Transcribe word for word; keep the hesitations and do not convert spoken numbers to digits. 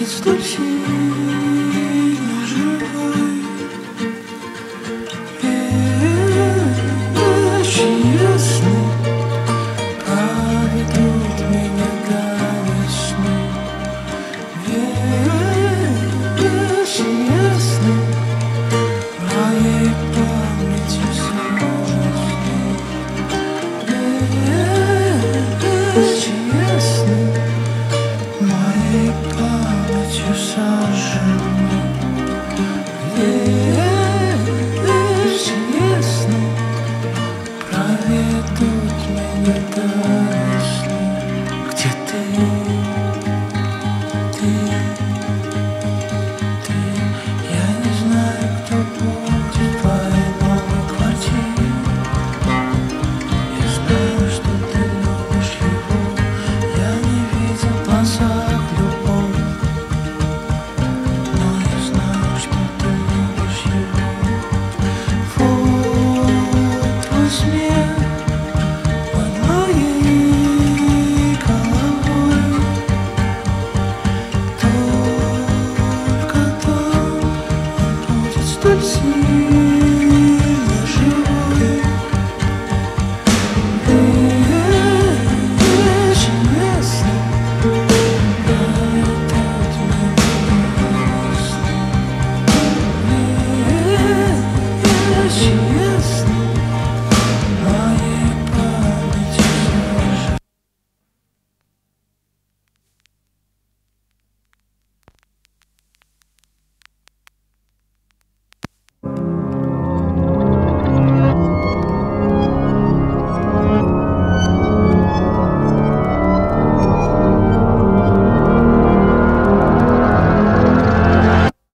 будет столь сильно живой. Очень ясно проведут меня до весны. Очень ясно моей памяти сожжены. Очень ясно моей памятью сожжены. Очень ясно проведут меня до весны. Где ты? Ты, ты, я не знаю, кто будет в твоей новой квартире. Я знаю, что ты любишь его. Я не видел в глазах любовь, но я знаю, что ты любишь его. Вот твой смех над моей головой. Только там он будет столь сильно